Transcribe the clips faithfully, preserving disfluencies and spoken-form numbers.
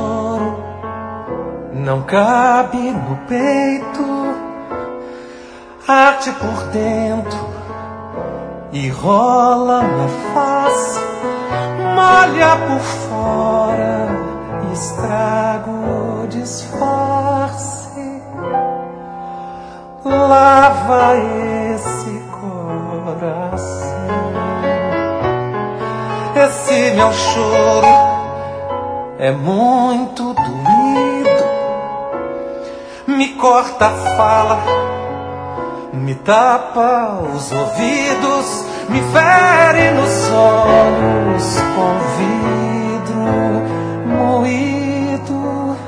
choro não cabe no peito, arde por dentro e rola na face, molha por fora, estrago, disfarce, lava esse coração. Esse meu choro é muito doído, me corta a fala, me tapa os ouvidos, me fere nos olhos com vidro moído,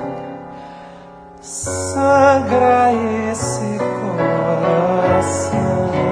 sangra esse coração.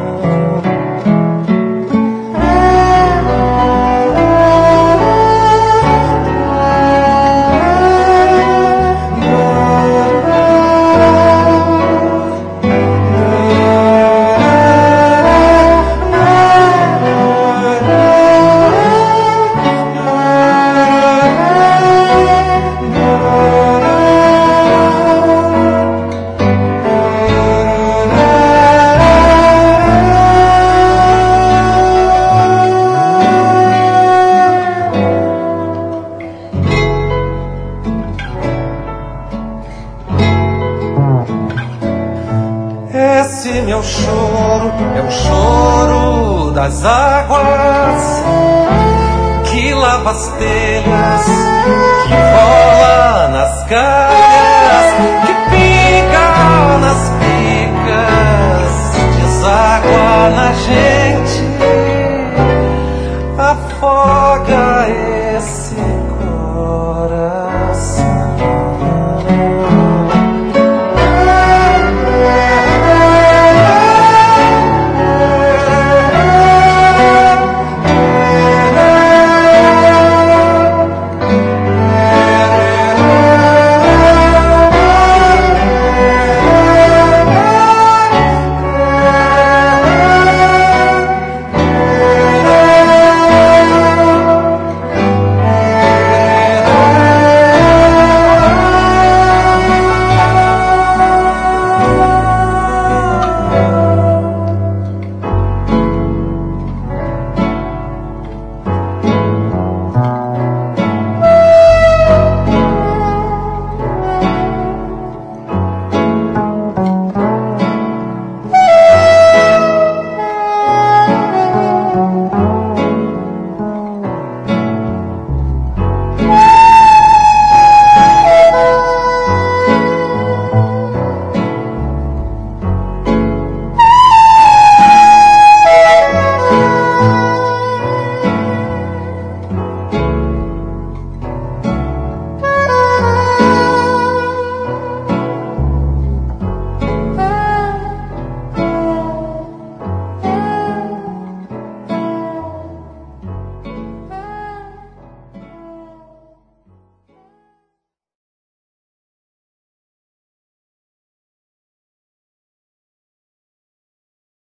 Esse meu choro é o choro das águas que lava as telhas, que rola nas casas.